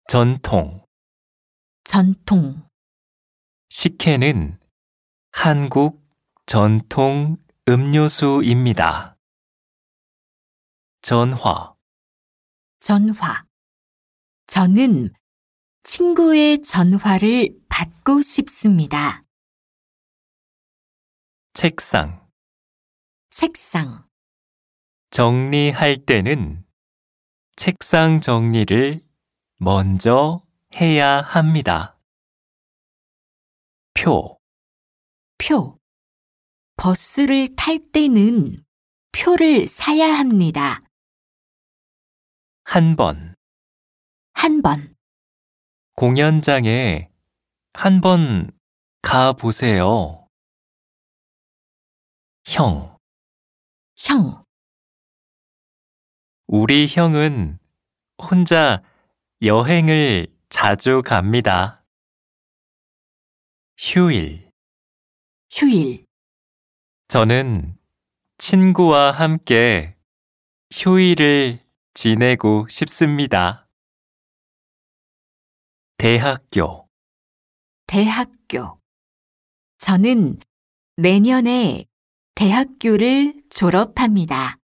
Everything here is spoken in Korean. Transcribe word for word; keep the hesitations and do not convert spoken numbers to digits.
전통. 전통, 식혜는 한국 전통 음료수입니다. 전화. 전화. 저는 친구의 전화를 받고 싶습니다. 책상. 책상, 정리할 때는 책상 정리를 먼저 해야 합니다. 표. 표. 버스를 탈 때는 표를 사야 합니다. 한 번. 한 번, 공연장에 한 번 가보세요. 형. 형, 우리 형은 혼자 여행을 자주 갑니다. 휴일. 휴일, 저는 친구와 함께 휴일을 지내고 싶습니다. 대학교. 대학교. 저는 내년에 대학교를 졸업합니다.